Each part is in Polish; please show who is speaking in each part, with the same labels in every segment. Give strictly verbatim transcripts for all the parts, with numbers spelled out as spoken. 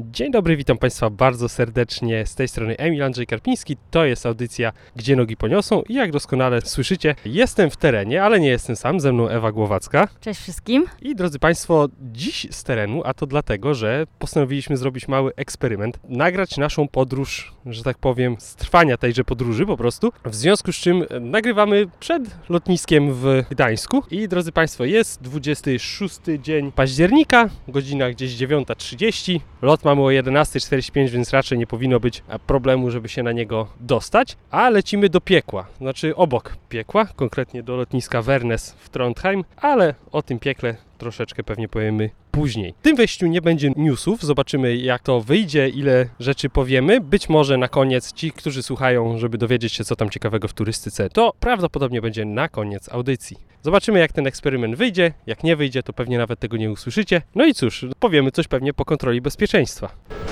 Speaker 1: Dzień dobry, witam Państwa bardzo serdecznie. Z tej strony Emil Andrzej Karpiński. To jest audycja Gdzie nogi poniosą i jak doskonale słyszycie, jestem w terenie, ale nie jestem sam. Ze mną Ewa Głowacka.
Speaker 2: Cześć wszystkim.
Speaker 1: I drodzy Państwo, dziś z terenu, a to dlatego, że postanowiliśmy zrobić mały eksperyment. Nagrać naszą podróż, że tak powiem, z trwania tejże podróży po prostu. W związku z czym nagrywamy przed lotniskiem w Gdańsku. I drodzy Państwo, jest dwudziesty szósty dzień października, godzina gdzieś dziewiąta trzydzieści. Lot mamy o jedenasta czterdzieści pięć, więc raczej nie powinno być problemu, żeby się na niego dostać. A lecimy do piekła, znaczy obok piekła, konkretnie do lotniska Værnes w Trondheim, ale o tym piekle troszeczkę pewnie powiemy później. W tym wejściu nie będzie newsów, zobaczymy jak to wyjdzie, ile rzeczy powiemy. Być może na koniec ci, którzy słuchają, żeby dowiedzieć się co tam ciekawego w turystyce, to prawdopodobnie będzie na koniec audycji. Zobaczymy jak ten eksperyment wyjdzie, jak nie wyjdzie to pewnie nawet tego nie usłyszycie. No i cóż, powiemy coś pewnie po kontroli bezpieczeństwa.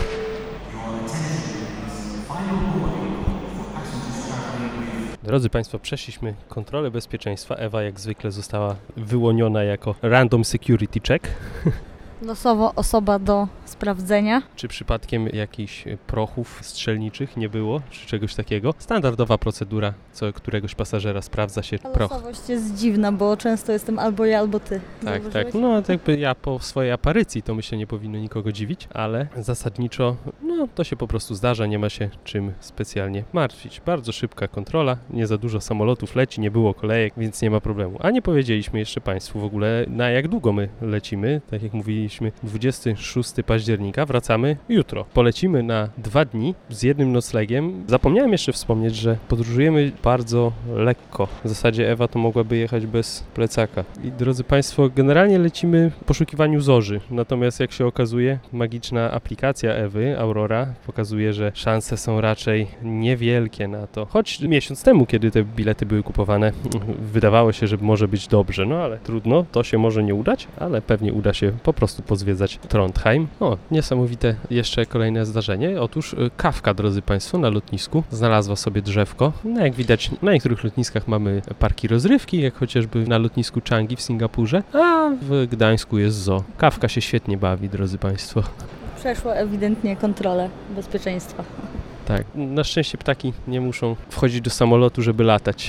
Speaker 1: Drodzy Państwo, przeszliśmy kontrolę bezpieczeństwa. Ewa jak zwykle została wyłoniona jako random security check.
Speaker 2: Losowo osoba do sprawdzenia.
Speaker 1: Czy przypadkiem jakichś prochów strzelniczych nie było, czy czegoś takiego? Standardowa procedura, co któregoś pasażera sprawdza się
Speaker 2: Ta
Speaker 1: proch.
Speaker 2: losowość jest dziwna, bo często jestem albo ja, albo ty.
Speaker 1: Tak, tak. No jakby ja po swojej aparycji to myślę nie powinno nikogo dziwić, ale zasadniczo no to się po prostu zdarza, nie ma się czym specjalnie martwić. Bardzo szybka kontrola, nie za dużo samolotów leci, nie było kolejek, więc nie ma problemu. A nie powiedzieliśmy jeszcze Państwu w ogóle na jak długo my lecimy, tak jak mówiliśmy dwudziestego szóstego października, wracamy jutro. Polecimy na dwa dni z jednym noclegiem. Zapomniałem jeszcze wspomnieć, że podróżujemy bardzo lekko. W zasadzie Ewa to mogłaby jechać bez plecaka. I drodzy Państwo, generalnie lecimy w poszukiwaniu zorzy. Natomiast jak się okazuje, magiczna aplikacja Ewy, Aurora, pokazuje, że szanse są raczej niewielkie na to. Choć miesiąc temu, kiedy te bilety były kupowane, wydawało się, że może być dobrze. No ale trudno, to się może nie udać, ale pewnie uda się po prostu pozwiedzać Trondheim. O, niesamowite jeszcze kolejne zdarzenie. Otóż kawka, drodzy Państwo, na lotnisku znalazła sobie drzewko. No jak widać, na niektórych lotniskach mamy parki rozrywki, jak chociażby na lotnisku Changi w Singapurze, a w Gdańsku jest zoo. Kawka się świetnie bawi, drodzy Państwo.
Speaker 2: Przeszło ewidentnie kontrolę bezpieczeństwa.
Speaker 1: Tak, na szczęście ptaki nie muszą wchodzić do samolotu, żeby latać.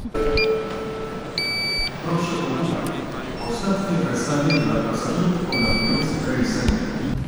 Speaker 1: Proszę o ostatnie wesele dla pasażerów ponadających rejsem.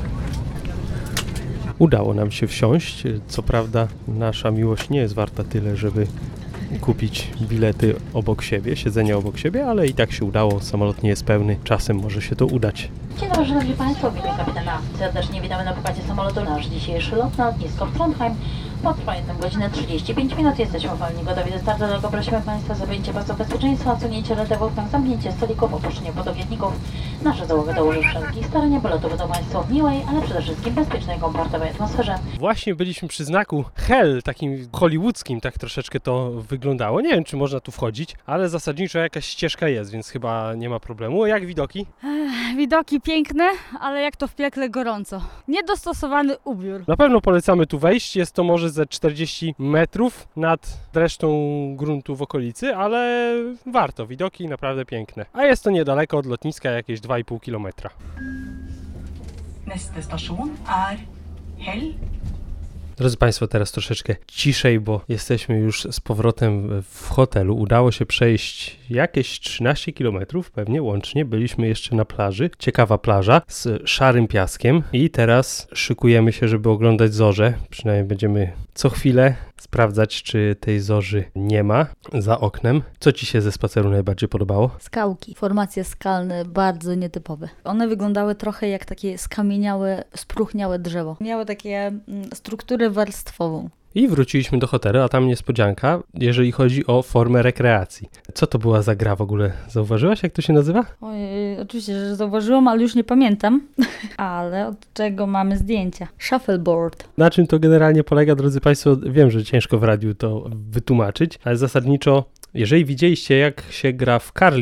Speaker 1: Udało nam się wsiąść. Co prawda nasza miłość nie jest warta tyle, żeby kupić bilety obok siebie, siedzenia obok siebie, ale i tak się udało. Samolot nie jest pełny. Czasem może się to udać.
Speaker 3: Dzień dobry, szanowni Państwo, witam kapitana. Serdecznie witamy na pokładzie samolotu. Nasz dzisiejszy lot na lotnisko w Trondheim potrwa jedną godzinę trzydzieści pięć minut. Jesteśmy w pełni gotowi do startu, dlatego prosimy Państwa o zapewnienie pasów bezpieczeństwa, odsunięcie ręce w oknach, zamknięcie stolików, opuszczenie podowietników. Nasza załoga dołoży wszelkich starań, by lotu będą Państwo w miłej, ale przede wszystkim bezpiecznej, komfortowej atmosferze.
Speaker 1: Właśnie byliśmy przy znaku Hell, takim hollywoodzkim, tak troszeczkę to wyglądało. Nie wiem, czy można tu wchodzić, ale zasadniczo jakaś ścieżka jest, więc chyba nie ma problemu. Jak widoki?
Speaker 2: Ech, widoki piękne, ale jak to w piekle gorąco. Niedostosowany ubiór.
Speaker 1: Na pewno polecamy tu wejść. Jest to może ze czterdzieści metrów nad resztą gruntu w okolicy, ale warto. Widoki naprawdę piękne. A jest to niedaleko od lotniska, jakieś dwa i pół kilometra.
Speaker 4: Nästa station är Hell.
Speaker 1: Drodzy Państwo, teraz troszeczkę ciszej, bo jesteśmy już z powrotem w hotelu. Udało się przejść jakieś trzynaście kilometrów, pewnie łącznie. Byliśmy jeszcze na plaży. Ciekawa plaża z szarym piaskiem i teraz szykujemy się, żeby oglądać zorzę. Przynajmniej będziemy co chwilę sprawdzać, czy tej zorzy nie ma za oknem. Co Ci się ze spaceru najbardziej podobało?
Speaker 2: Skałki. Formacje skalne, bardzo nietypowe. One wyglądały trochę jak takie skamieniałe, spróchniałe drzewo. Miały takie mm, strukturę warstwową.
Speaker 1: I wróciliśmy do hotelu, a tam niespodzianka, jeżeli chodzi o formę rekreacji. Co to była za gra w ogóle? Zauważyłaś, jak to się nazywa?
Speaker 2: Ojej, oczywiście, że zauważyłam, ale już nie pamiętam. Ale od czego mamy zdjęcia? Shuffleboard.
Speaker 1: Na czym to generalnie polega, drodzy Państwo? Wiem, że ciężko w radiu to wytłumaczyć, ale zasadniczo, jeżeli widzieliście, jak się gra w curling,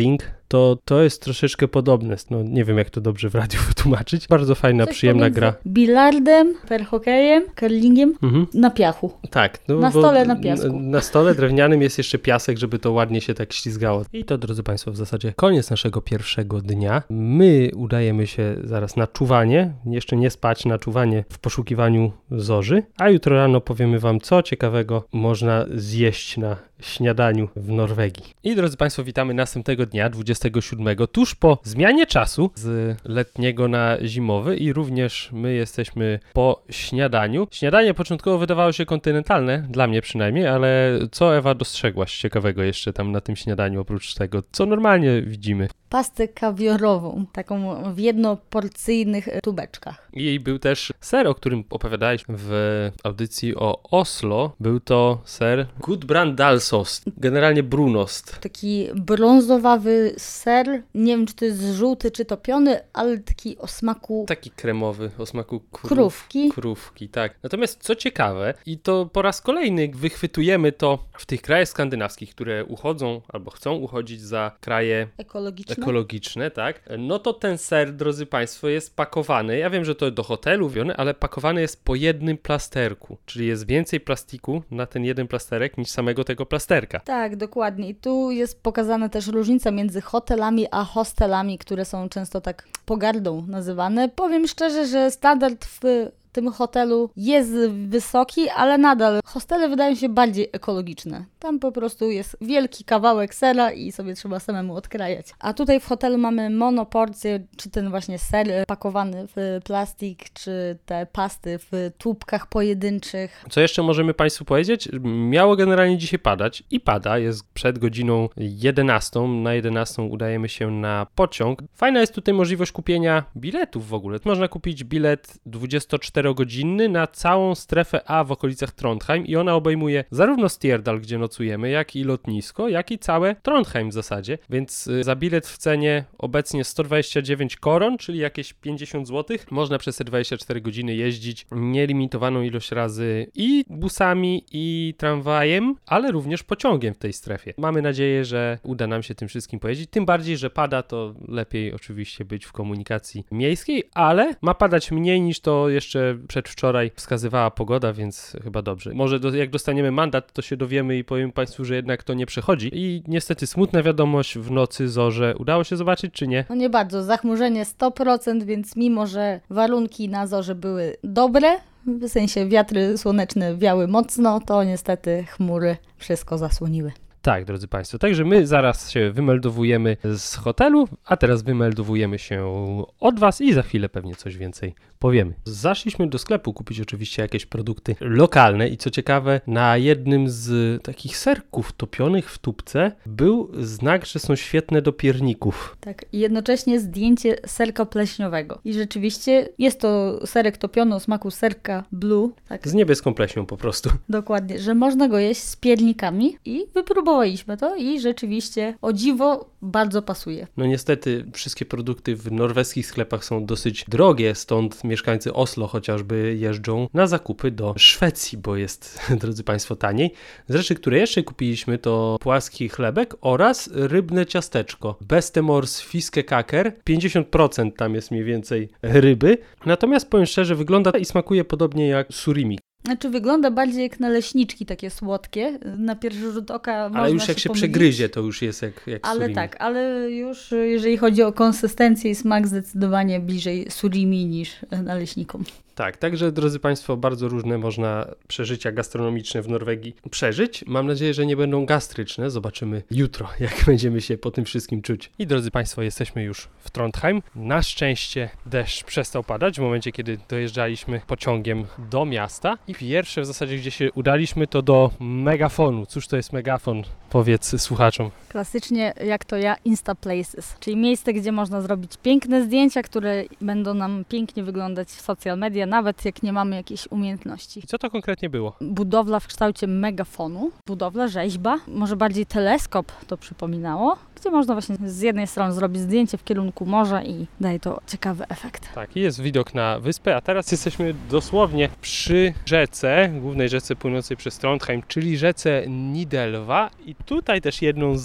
Speaker 1: to to jest troszeczkę podobne. No nie wiem, jak to dobrze w radiu wytłumaczyć. Bardzo fajna,
Speaker 2: Coś
Speaker 1: przyjemna
Speaker 2: pomiędzy
Speaker 1: gra.
Speaker 2: Bilardem, perhokejem, curlingiem
Speaker 1: Mhm.
Speaker 2: na piachu.
Speaker 1: Tak. No,
Speaker 2: Na
Speaker 1: bo
Speaker 2: stole na piasku.
Speaker 1: Na, na stole drewnianym jest jeszcze piasek, żeby to ładnie się tak ślizgało. I to, drodzy Państwo, w zasadzie koniec naszego pierwszego dnia. My udajemy się zaraz na czuwanie, jeszcze nie spać, na czuwanie w poszukiwaniu zorzy, a jutro rano powiemy Wam, co ciekawego można zjeść na śniadaniu w Norwegii. I drodzy Państwo, witamy następnego dnia, dwudziestego siódmego, tuż po zmianie czasu z letniego na zimowy i również my jesteśmy po śniadaniu. Śniadanie początkowo wydawało się kontynentalne, dla mnie przynajmniej, ale co Ewa dostrzegłaś ciekawego jeszcze tam na tym śniadaniu, oprócz tego, co normalnie widzimy?
Speaker 2: Pastę kawiorową, taką w jednoporcyjnych tubeczkach.
Speaker 1: I był też ser, o którym opowiadałeś w audycji o Oslo. Był to ser Gudbrandsdalsost, generalnie brunost.
Speaker 2: Taki brązowawy ser, nie wiem czy to jest żółty czy topiony, ale taki o smaku
Speaker 1: Taki kremowy, o smaku krów,
Speaker 2: krówki.
Speaker 1: krówki, tak. Natomiast co ciekawe, i to po raz kolejny wychwytujemy to w tych krajach skandynawskich, które uchodzą albo chcą uchodzić za kraje
Speaker 2: Ekologiczne.
Speaker 1: ekologiczne, tak, no to ten ser, drodzy Państwo, jest pakowany, ja wiem, że to do hotelu wione, ale pakowany jest po jednym plasterku, czyli jest więcej plastiku na ten jeden plasterek niż samego tego plasterka.
Speaker 2: Tak, dokładnie. I tu jest pokazana też różnica między hotelami a hostelami, które są często tak pogardą nazywane. Powiem szczerze, że standard w tym hotelu jest wysoki, ale nadal hostele wydają się bardziej ekologiczne. Tam po prostu jest wielki kawałek sera i sobie trzeba samemu odkrajać. A tutaj w hotelu mamy monoporcje, czy ten właśnie ser pakowany w plastik, czy te pasty w tubkach pojedynczych.
Speaker 1: Co jeszcze możemy Państwu powiedzieć? Miało generalnie dzisiaj padać i pada, jest przed godziną jedenastą. Na jedenastą udajemy się na pociąg. Fajna jest tutaj możliwość kupienia biletów w ogóle. Można kupić bilet dwudziestoczterogodzinny na całą strefę A w okolicach Trondheim i ona obejmuje zarówno Stjerdal, gdzie nocujemy, jak i lotnisko, jak i całe Trondheim w zasadzie, więc za bilet w cenie obecnie sto dwadzieścia dziewięć koron, czyli jakieś pięćdziesiąt złotych. Można przez te dwadzieścia cztery godziny jeździć nielimitowaną ilość razy i busami, i tramwajem, ale również pociągiem w tej strefie. Mamy nadzieję, że uda nam się tym wszystkim pojeździć, tym bardziej, że pada, to lepiej oczywiście być w komunikacji miejskiej, ale ma padać mniej niż to jeszcze przedwczoraj wskazywała pogoda, więc chyba dobrze. Może do, jak dostaniemy mandat, to się dowiemy i powiem Państwu, że jednak to nie przechodzi. I niestety smutna wiadomość, w nocy zorze udało się zobaczyć, czy nie?
Speaker 2: No nie bardzo, zachmurzenie sto procent, więc mimo, że warunki na zorze były dobre, w sensie wiatry słoneczne wiały mocno, to niestety chmury wszystko zasłoniły.
Speaker 1: Tak, drodzy Państwo, także my zaraz się wymeldowujemy z hotelu, a teraz wymeldowujemy się od Was i za chwilę pewnie coś więcej powiemy. Zaszliśmy do sklepu kupić oczywiście jakieś produkty lokalne i co ciekawe, na jednym z takich serków topionych w tubce był znak, że są świetne do pierników.
Speaker 2: Tak, i jednocześnie zdjęcie serka pleśniowego. I rzeczywiście jest to serek topiony o smaku serka blue. Tak,
Speaker 1: Z niebieską pleśnią po prostu.
Speaker 2: dokładnie, że można go jeść z piernikami i wypróbowaliśmy to i rzeczywiście o dziwo bardzo pasuje.
Speaker 1: No niestety wszystkie produkty w norweskich sklepach są dosyć drogie, stąd mieszkańcy Oslo chociażby jeżdżą na zakupy do Szwecji, bo jest, drodzy Państwo, taniej. Z rzeczy, które jeszcze kupiliśmy, to płaski chlebek oraz rybne ciasteczko. Bestemors fiskekaker, pięćdziesiąt procent tam jest mniej więcej ryby. Natomiast powiem szczerze, wygląda i smakuje podobnie jak surimi.
Speaker 2: Znaczy wygląda bardziej jak naleśniczki takie słodkie. Na pierwszy rzut oka można
Speaker 1: Ale już jak się
Speaker 2: pomylić.
Speaker 1: przegryzie, to już jest jak, jak
Speaker 2: Ale
Speaker 1: surimi.
Speaker 2: tak, ale już jeżeli chodzi o konsystencję i smak, zdecydowanie bliżej surimi niż naleśnikom.
Speaker 1: Tak, także drodzy Państwo, bardzo różne można przeżycia gastronomiczne w Norwegii przeżyć. Mam nadzieję, że nie będą gastryczne. Zobaczymy jutro, jak będziemy się po tym wszystkim czuć. I drodzy Państwo, jesteśmy już w Trondheim. Na szczęście deszcz przestał padać w momencie, kiedy dojeżdżaliśmy pociągiem do miasta. I pierwsze w zasadzie, gdzie się udaliśmy, to do megafonu. Cóż to jest megafon? Powiedz słuchaczom.
Speaker 2: Klasycznie, jak to ja, Insta Places, czyli miejsce, gdzie można zrobić piękne zdjęcia, które będą nam pięknie wyglądać w social media, nawet jak nie mamy jakiejś umiejętności.
Speaker 1: I co to konkretnie było?
Speaker 2: Budowla w kształcie megafonu, budowla, rzeźba, może bardziej teleskop to przypominało, gdzie można właśnie z jednej strony zrobić zdjęcie w kierunku morza i daje to ciekawy efekt.
Speaker 1: Tak, i jest widok na wyspę, a teraz jesteśmy dosłownie przy rzece, głównej rzece płynącej przez Trondheim, czyli rzece Nidelva i tutaj też jedną z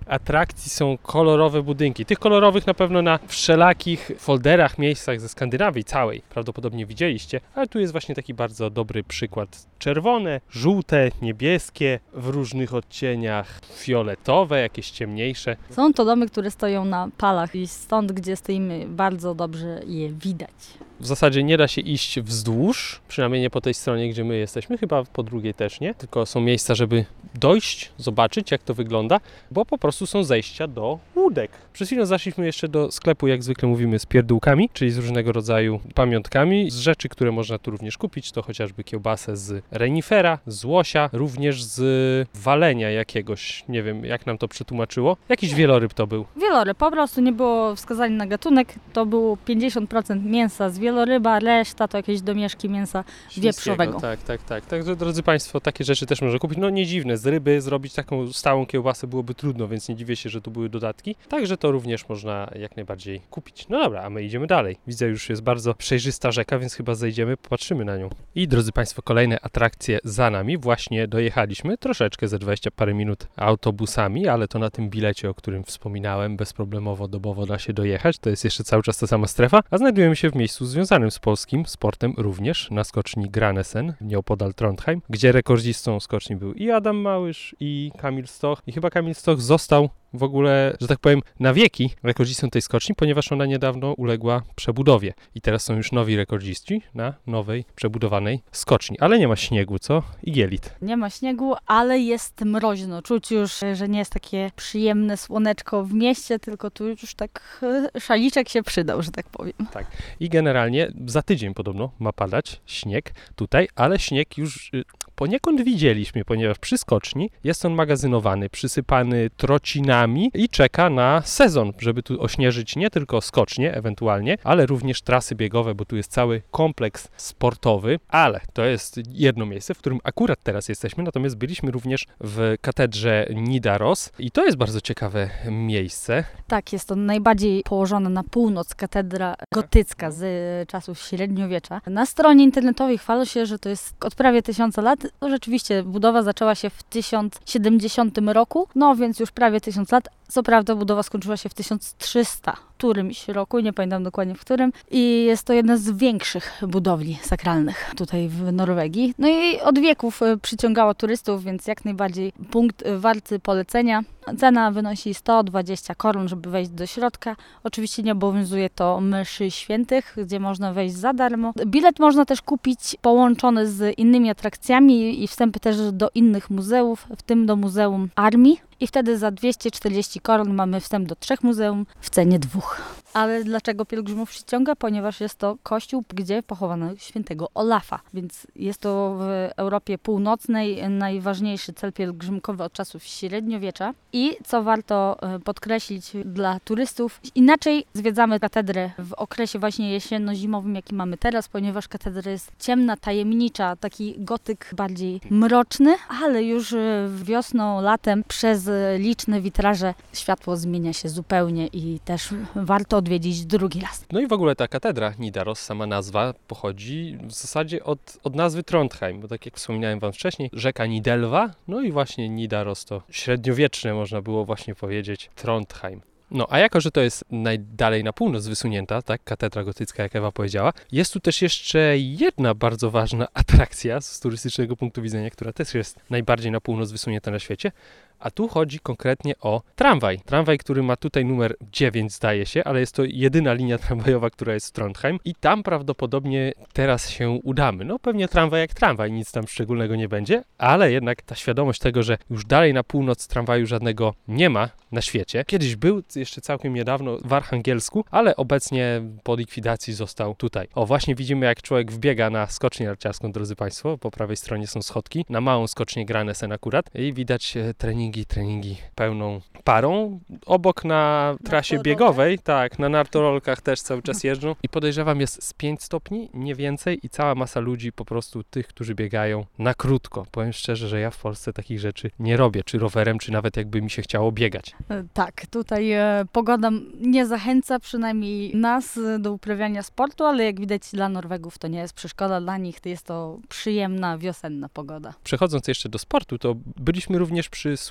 Speaker 1: atrakcji są kolorowe budynki. Tych kolorowych na pewno na wszelakich folderach, miejscach ze Skandynawii całej prawdopodobnie widzieliście, ale tu jest właśnie taki bardzo dobry przykład. Czerwone, żółte, niebieskie, w różnych odcieniach, fioletowe, jakieś ciemniejsze.
Speaker 2: Są to domy, które stoją na palach i stąd, gdzie stoimy, bardzo dobrze je widać.
Speaker 1: W zasadzie nie da się iść wzdłuż, przynajmniej nie po tej stronie, gdzie my jesteśmy, chyba po drugiej też nie, tylko są miejsca, żeby dojść, zobaczyć jak to wygląda, bo po prostu są zejścia do łódek. Przez chwilę zaszliśmy jeszcze do sklepu, jak zwykle mówimy, z pierdółkami, czyli z różnego rodzaju pamiątkami, z rzeczy, które można tu również kupić, to chociażby kiełbasę z renifera, z łosia, również z walenia jakiegoś, nie wiem jak nam to przetłumaczyło, jakiś wieloryb to był.
Speaker 2: Wieloryb, po prostu nie było wskazania na gatunek, to było pięćdziesiąt procent mięsa z wieloryba, reszta to jakieś domieszki mięsa wieprzowego.
Speaker 1: Tak, tak, tak. Także drodzy Państwo, takie rzeczy też można kupić. No nie dziwne, z ryby zrobić taką stałą kiełbasę byłoby trudno, więc nie dziwię się, że tu były dodatki. Także to również można jak najbardziej kupić. No dobra, a my idziemy dalej. Widzę, już jest bardzo przejrzysta rzeka, więc chyba zejdziemy, popatrzymy na nią. I drodzy Państwo, kolejne atrakcje za nami. Właśnie dojechaliśmy troszeczkę ze dwadzieścia parę minut autobusami, ale to na tym bilecie, o którym wspominałem, bezproblemowo, dobowo da się dojechać. To jest jeszcze cały czas ta sama strefa, a znajdujemy się w miejscu związanym z polskim sportem również na skoczni Granesen, nieopodal Trondheim, gdzie rekordzistą skoczni był i Adam Małysz, i Kamil Stoch. I chyba Kamil Stoch został w ogóle, że tak powiem, na wieki rekordzistą tej skoczni, ponieważ ona niedawno uległa przebudowie. I teraz są już nowi rekordziści na nowej, przebudowanej skoczni. Ale nie ma śniegu, co? Igielit.
Speaker 2: Nie ma śniegu, ale jest mroźno. Czuć już, że nie jest takie przyjemne słoneczko w mieście, tylko tu już tak szaliczek się przydał, że tak powiem.
Speaker 1: Tak. I generalnie za tydzień podobno ma padać śnieg tutaj, ale śnieg już y, poniekąd widzieliśmy, ponieważ przy skoczni jest on magazynowany, przysypany trocinami i czeka na sezon, żeby tu ośnieżyć nie tylko skocznie ewentualnie, ale również trasy biegowe, bo tu jest cały kompleks sportowy, ale to jest jedno miejsce, w którym akurat teraz jesteśmy, natomiast byliśmy również w katedrze Nidaros i to jest bardzo ciekawe miejsce.
Speaker 2: Tak, jest to najbardziej położona na północ katedra gotycka z czasów średniowiecza. Na stronie internetowej chwalą się, że to jest od prawie tysiąca lat. To rzeczywiście budowa zaczęła się w tysiąc siedemdziesiątym roku, no więc już prawie tysiąc lat. Co prawda budowa skończyła się w tysiąc trzysta którymś roku, nie pamiętam dokładnie w którym. I jest to jedna z większych budowli sakralnych tutaj w Norwegii. No i od wieków przyciągała turystów, więc jak najbardziej punkt warty polecenia. Cena wynosi sto dwadzieścia koron, żeby wejść do środka. Oczywiście nie obowiązuje to mszy świętych, gdzie można wejść za darmo. Bilet można też kupić połączony z innymi atrakcjami i wstępy też do innych muzeów, w tym do Muzeum Armii. I wtedy za dwieście czterdzieści koron mamy wstęp do trzech muzeum w cenie dwóch. Ale dlaczego pielgrzymów przyciąga? Ponieważ jest to kościół, gdzie pochowano świętego Olafa. Więc jest to w Europie Północnej najważniejszy cel pielgrzymkowy od czasów średniowiecza. I co warto podkreślić dla turystów, inaczej zwiedzamy katedrę w okresie właśnie jesienno-zimowym, jaki mamy teraz, ponieważ katedra jest ciemna, tajemnicza, taki gotyk bardziej mroczny, ale już wiosną, latem przez liczne witraże światło zmienia się zupełnie i też warto odwiedzić drugi raz.
Speaker 1: No i w ogóle ta katedra Nidaros, sama nazwa pochodzi w zasadzie od, od nazwy Trondheim, bo tak jak wspominałem wam wcześniej, rzeka Nidelva, no i właśnie Nidaros to średniowieczne, można było właśnie powiedzieć, Trondheim. No, a jako, że to jest najdalej na północ wysunięta, tak, katedra gotycka, jak Ewa powiedziała, jest tu też jeszcze jedna bardzo ważna atrakcja z turystycznego punktu widzenia, która też jest najbardziej na północ wysunięta na świecie, a tu chodzi konkretnie o tramwaj. Tramwaj, który ma tutaj numer dziewięć, zdaje się, ale jest to jedyna linia tramwajowa, która jest w Trondheim i tam prawdopodobnie teraz się udamy. No pewnie tramwaj jak tramwaj, nic tam szczególnego nie będzie, ale jednak ta świadomość tego, że już dalej na północ tramwaju żadnego nie ma na świecie. Kiedyś był jeszcze całkiem niedawno w Archangelsku, ale obecnie po likwidacji został tutaj. O, właśnie widzimy, jak człowiek wbiega na skocznię narciarską, drodzy Państwo. Po prawej stronie są schodki, na małą skocznię Granesen akurat i widać treningi treningi pełną parą. Obok na trasie
Speaker 2: Nartorole.
Speaker 1: biegowej, tak, na nartorolkach też cały czas jeżdżą i podejrzewam jest z pięć stopni, nie więcej i cała masa ludzi, po prostu tych, którzy biegają na krótko. Powiem szczerze, że ja w Polsce takich rzeczy nie robię, czy rowerem, czy nawet jakby mi się chciało biegać.
Speaker 2: Tak, tutaj e, pogoda nie zachęca przynajmniej nas do uprawiania sportu, ale jak widać dla Norwegów to nie jest przeszkoda, dla nich to jest to przyjemna, wiosenna pogoda.
Speaker 1: Przechodząc jeszcze do sportu, to byliśmy również przy słynnym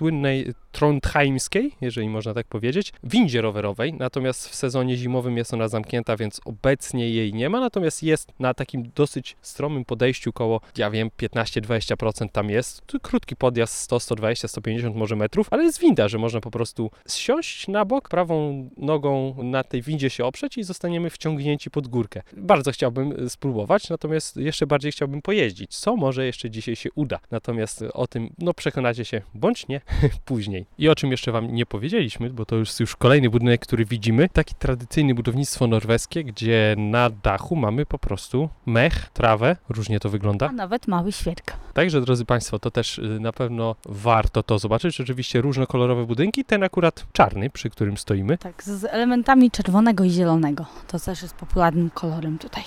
Speaker 1: słynnej trondheimskiej, jeżeli można tak powiedzieć, windzie rowerowej, natomiast w sezonie zimowym jest ona zamknięta, więc obecnie jej nie ma, natomiast jest na takim dosyć stromym podejściu koło, ja wiem, piętnaście do dwudziestu procent tam jest. Tu krótki podjazd sto, sto dwadzieścia, sto pięćdziesiąt może metrów, ale jest winda, że można po prostu zsiąść na bok, prawą nogą na tej windzie się oprzeć i zostaniemy wciągnięci pod górkę. Bardzo chciałbym spróbować, natomiast jeszcze bardziej chciałbym pojeździć, co może jeszcze dzisiaj się uda. Natomiast o tym, no przekonacie się, bądź nie, później. I o czym jeszcze Wam nie powiedzieliśmy, bo to już, już kolejny budynek, który widzimy, taki tradycyjny budownictwo norweskie, gdzie na dachu mamy po prostu mech, trawę, różnie to wygląda.
Speaker 2: A nawet mały świerk.
Speaker 1: Także, drodzy Państwo, to też na pewno warto to zobaczyć. Oczywiście różnokolorowe budynki, ten akurat czarny, przy którym stoimy.
Speaker 2: Tak, z elementami czerwonego i zielonego. To też jest popularnym kolorem tutaj.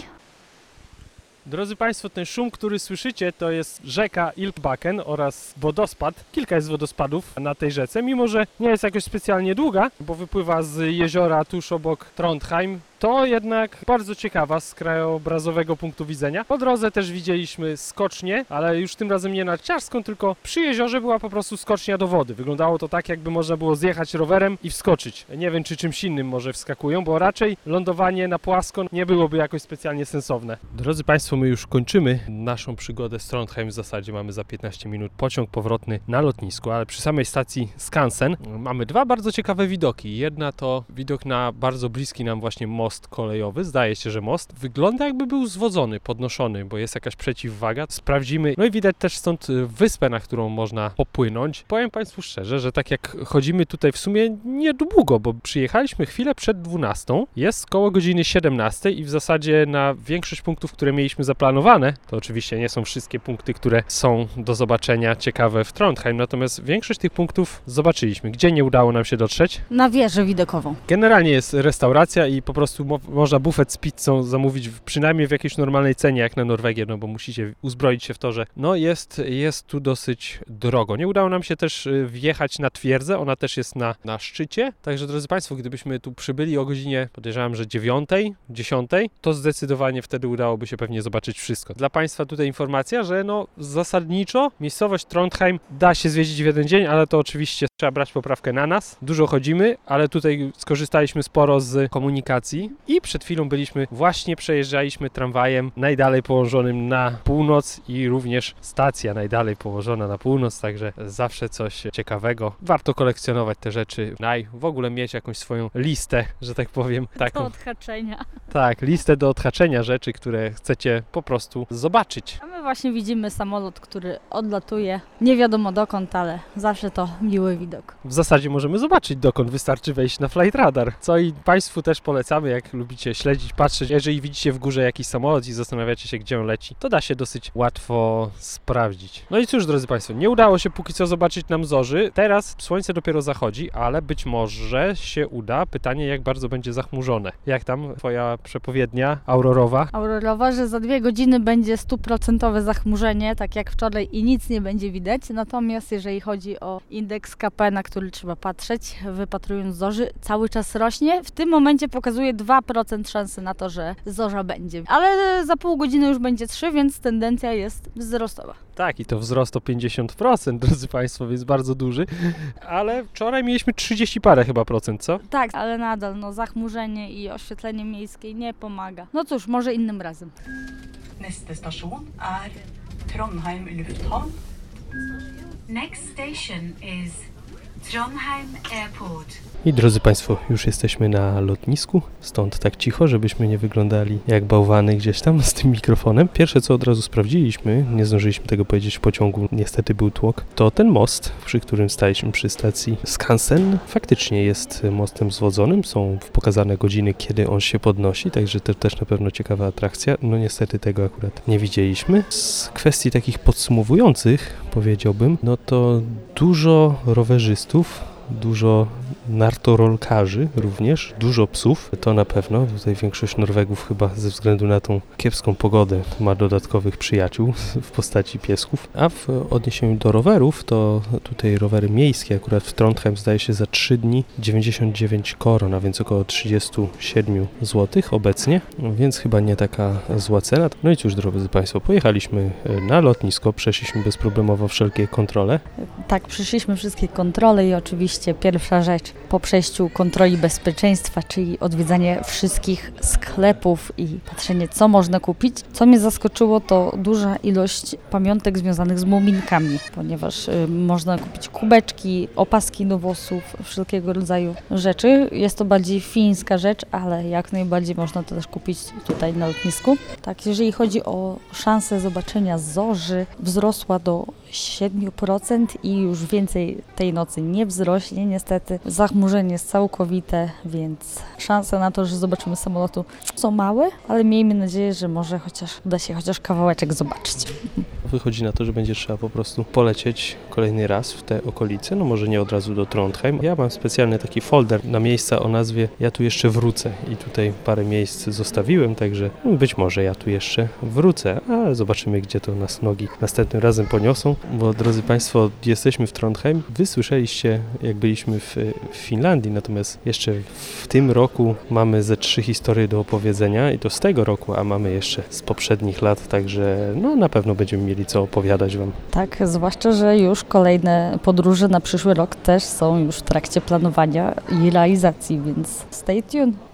Speaker 1: Drodzy Państwo, ten szum, który słyszycie, to jest rzeka Ilkbakken oraz wodospad. Kilka jest wodospadów na tej rzece, mimo że nie jest jakoś specjalnie długa, bo wypływa z jeziora tuż obok Trondheim. To jednak bardzo ciekawa z krajobrazowego punktu widzenia. Po drodze też widzieliśmy skocznię, ale już tym razem nie narciarską, tylko przy jeziorze była po prostu skocznia do wody. Wyglądało to tak, jakby można było zjechać rowerem i wskoczyć. Nie wiem, czy czymś innym może wskakują, bo raczej lądowanie na płasko nie byłoby jakoś specjalnie sensowne. Drodzy Państwo, my już kończymy naszą przygodę z Trondheim. W zasadzie mamy za piętnaście minut pociąg powrotny na lotnisku, ale przy samej stacji Skansen mamy dwa bardzo ciekawe widoki. Jedna to widok na bardzo bliski nam właśnie most kolejowy, zdaje się, że most. Wygląda, jakby był zwodzony, podnoszony, bo jest jakaś przeciwwaga. Sprawdzimy. No i widać też stąd wyspę, na którą można popłynąć. Powiem Państwu szczerze, że tak jak chodzimy tutaj w sumie niedługo, bo przyjechaliśmy chwilę przed dwunastą. Jest koło godziny siedemnastej i w zasadzie na większość punktów, które mieliśmy zaplanowane, to oczywiście nie są wszystkie punkty, które są do zobaczenia ciekawe w Trondheim, natomiast większość tych punktów zobaczyliśmy. Gdzie nie udało nam się dotrzeć?
Speaker 2: Na wieżę widokową.
Speaker 1: Generalnie jest restauracja i po prostu mo- można bufet z pizzą zamówić w, przynajmniej w jakiejś normalnej cenie jak na Norwegię, no bo musicie uzbroić się w to, że no jest, jest tu dosyć drogo. Nie udało nam się też wjechać na twierdzę, ona też jest na, na szczycie, także drodzy Państwo, gdybyśmy tu przybyli o godzinie, podejrzewam, że dziewiątej, dziesiątej, to zdecydowanie wtedy udałoby się pewnie zobaczyć wszystko. Dla Państwa tutaj informacja, że no zasadniczo miejscowość Trondheim da się zwiedzić w jeden dzień, ale to oczywiście trzeba brać poprawkę na nas. Dużo chodzimy, ale tutaj skorzystaliśmy sporo z komunikacji i przed chwilą byliśmy, właśnie przejeżdżaliśmy tramwajem najdalej położonym na północ i również stacja najdalej położona na północ, także zawsze coś ciekawego. Warto kolekcjonować te rzeczy, naj, w ogóle mieć jakąś swoją listę, że tak powiem. Taką,
Speaker 2: Do odhaczenia.
Speaker 1: tak, listę do odhaczenia rzeczy, które chcecie po prostu zobaczyć.
Speaker 2: A my właśnie widzimy samolot, który odlatuje nie wiadomo dokąd, ale zawsze to miły widok.
Speaker 1: W zasadzie możemy zobaczyć dokąd, wystarczy wejść na Flight Radar, co i Państwu też polecamy, jak lubicie śledzić, patrzeć. Jeżeli widzicie w górze jakiś samolot i zastanawiacie się, gdzie on leci, to da się dosyć łatwo sprawdzić. No i cóż, drodzy Państwo, nie udało się póki co zobaczyć nam zorzy. Teraz słońce dopiero zachodzi, ale być może się uda. Pytanie, jak bardzo będzie zachmurzone. Jak tam Twoja przepowiednia aurorowa?
Speaker 2: Aurorowa, że za dwie godziny będzie stuprocentowe zachmurzenie, tak jak wczoraj i nic nie będzie widać. Natomiast jeżeli chodzi o indeks K P, na który trzeba patrzeć, wypatrując zorzy, cały czas rośnie. W tym momencie pokazuje dwa procent szansy na to, że zorza będzie. Ale za pół godziny już będzie trzy procent, więc tendencja jest wzrostowa.
Speaker 1: Tak, i to wzrost o pięćdziesiąt procent, drodzy Państwo, więc bardzo duży. Ale wczoraj mieliśmy trzydzieści parę chyba procent, co?
Speaker 2: Tak, ale nadal no, zachmurzenie i oświetlenie miejskie nie pomaga. No cóż, może innym razem.
Speaker 4: Neste stasjon er Trondheim lufthavn.
Speaker 5: Next station is Trondheim Airport.
Speaker 1: I drodzy Państwo, już jesteśmy na lotnisku, stąd tak cicho, żebyśmy nie wyglądali jak bałwany gdzieś tam z tym mikrofonem. Pierwsze, co od razu sprawdziliśmy, nie zdążyliśmy tego powiedzieć w pociągu, niestety był tłok, to ten most, przy którym staliśmy przy stacji Skansen, faktycznie jest mostem zwodzonym, są pokazane godziny, kiedy on się podnosi, także to też na pewno ciekawa atrakcja. No niestety tego akurat nie widzieliśmy. Z kwestii takich podsumowujących, powiedziałbym, no to dużo rowerzystów, dużo nartorolkarzy również, dużo psów, to na pewno. Tutaj większość Norwegów chyba ze względu na tą kiepską pogodę ma dodatkowych przyjaciół w postaci piesków. A w odniesieniu do rowerów, to tutaj rowery miejskie, akurat w Trondheim zdaje się za trzy dni dziewięćdziesiąt dziewięć koron, a więc około trzydzieści siedem złotych obecnie, więc chyba nie taka zła cena. No i cóż, drodzy Państwo, pojechaliśmy na lotnisko, przeszliśmy bezproblemowo wszelkie kontrole.
Speaker 2: Tak, przeszliśmy wszystkie kontrole i oczywiście pierwsza rzecz po przejściu kontroli bezpieczeństwa, czyli odwiedzanie wszystkich sklepów i patrzenie, co można kupić. Co mnie zaskoczyło, to duża ilość pamiątek związanych z muminkami, ponieważ y, można kupić kubeczki, opaski do włosów, wszelkiego rodzaju rzeczy. Jest to bardziej fińska rzecz, ale jak najbardziej można to też kupić tutaj na lotnisku. Tak, jeżeli chodzi o szansę zobaczenia zorzy, wzrosła do siedem procent i już więcej tej nocy nie wzrośnie. Niestety zachmurzenie jest całkowite, więc szanse na to, że zobaczymy samolotu są małe, ale miejmy nadzieję, że może chociaż uda się chociaż kawałeczek zobaczyć.
Speaker 1: Wychodzi na to, że będzie trzeba po prostu polecieć kolejny raz w te okolice, no może nie od razu do Trondheim. Ja mam specjalny taki folder na miejsca o nazwie Ja tu jeszcze wrócę i tutaj parę miejsc zostawiłem, także być może ja tu jeszcze wrócę, ale zobaczymy, gdzie to nas nogi następnym razem poniosą, bo drodzy Państwo, jesteśmy w Trondheim. Wy słyszeliście, jak byliśmy w, w Finlandii, natomiast jeszcze w tym roku mamy ze trzy historie do opowiedzenia i to z tego roku, a mamy jeszcze z poprzednich lat, także no na pewno będziemy mieli co opowiadać Wam.
Speaker 2: Tak, zwłaszcza, że już kolejne podróże na przyszły rok też są już w trakcie planowania i realizacji, więc stay tuned.